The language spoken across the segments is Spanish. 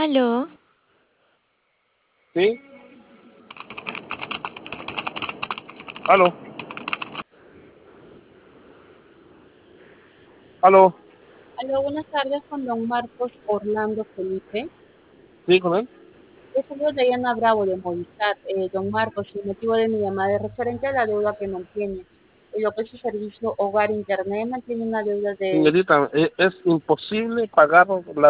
Aló, ¿Sí? ¿Aló? ¿Aló? Aló, buenas tardes con don Marcos Orlando Felipe. ¿Sí, con él? Yo soy Diana Bravo de Movistar. Don Marcos, el motivo de mi llamada es referente a la deuda que mantiene. En lo que es su servicio Hogar Internet mantiene una deuda de... Señorita, es imposible pagar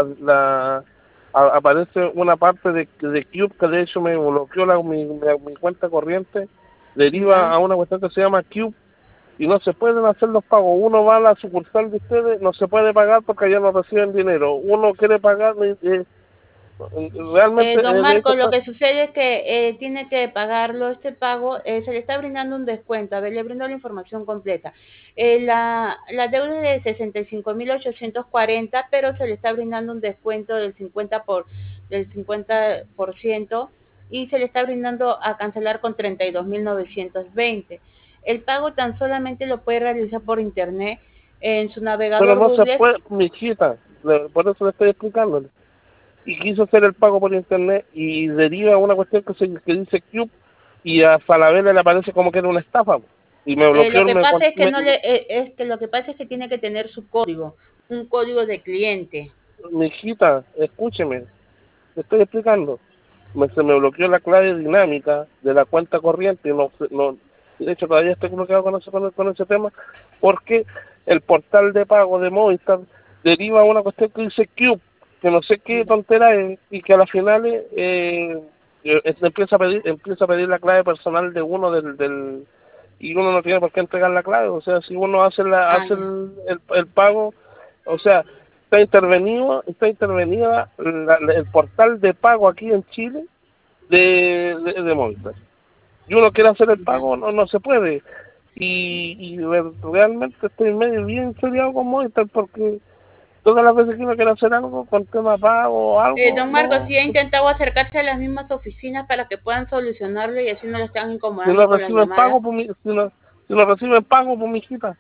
aparece una parte de Cube que de hecho me bloqueó mi cuenta corriente, deriva ¿Ya? a una cuestión que se llama Cube y no se pueden hacer los pagos. Uno va a la sucursal de ustedes, no se puede pagar porque allá no reciben dinero. Uno quiere pagar, realmente Don de Marcos, hecho lo que sucede es que tiene que pagarlo, este pago, se le está brindando un descuento. A ver, le brindo la información completa. La deuda es de 65.840, pero se le está brindando un descuento del 50% y se le está brindando a cancelar con 32.920. El pago tan solamente lo puede realizar por internet en su pero navegador no se Google. puede, mi hijita, por eso le estoy explicando. Y quiso hacer el pago por internet y deriva a una cuestión que dice Cube y a Falabella le aparece como que era una estafa y me bloqueó Lo que pasa es que no le, es que lo que pasa es que tiene que tener su código, un código de cliente. mi hijita, escúcheme, le estoy explicando. Se me bloqueó la clave dinámica de la cuenta corriente y de hecho todavía estoy bloqueado con ese tema porque el portal de pago de Movistar deriva a una cuestión que dice Cube, que no sé qué tontera es y que a las finales empieza a pedir la clave personal de uno del y uno no tiene por qué entregar la clave. O sea, si uno Ah, hace ya. el pago, o sea, está intervenida el portal de pago aquí en Chile de Movistar. Y uno quiere hacer el Ya. pago, no se puede. Realmente estoy medio bien seriado con Movistar porque todas las veces que uno quiere hacer algo con tema pago o algo, Don Marcos, no. sí ha intentado acercarse a las mismas oficinas para que puedan solucionarlo y así no le están Si incomodando no con las reciben llamadas. pago, si no reciben pago, pues mi hijita,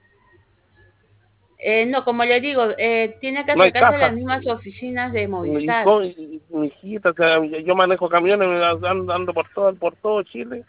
No, como le digo, tiene que no hay acercarse a las caja. mismas oficinas de Y, Movistar. mi hijita, o sea, yo manejo camiones, ando por todo Chile.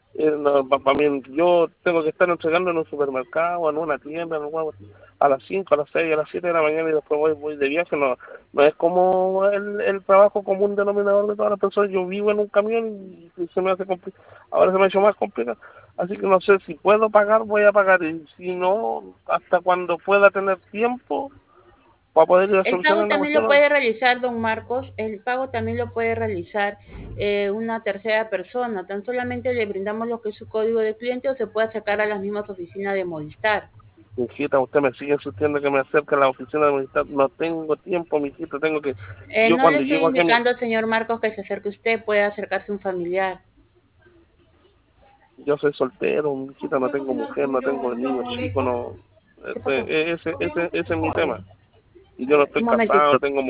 Yo tengo que estar entregando en un supermercado, en una tienda, a las 5 a las 6 a las 7 de la mañana y después voy de viaje. No es como el trabajo común denominador de todas las personas. Yo vivo en un camión y se me hace complicado. Ahora se me ha hecho más complicado. Así que no sé si puedo pagar, voy a pagar. Y si no, hasta cuando pueda tener tiempo para poder ir a El pago solucionar la también lo cuestión. puede realizar, don Marcos, el pago también lo puede realizar una tercera persona. Tan solamente le brindamos lo que es su código de cliente o se puede acercar a las mismas oficinas de Movistar. Mijita, usted me sigue insistiendo que me acerque a la oficina de militar. No tengo tiempo, mijita, tengo que... Yo No le cuando estoy llego aquí, indicando, señor Marcos, que se acerque usted, puede acercarse un familiar. yo soy soltero, mijita, no tengo mujer, no tengo niños chicos, no... ¿Qué pasó? Ese es mi tema. Y yo no estoy Un momentito. casado, no tengo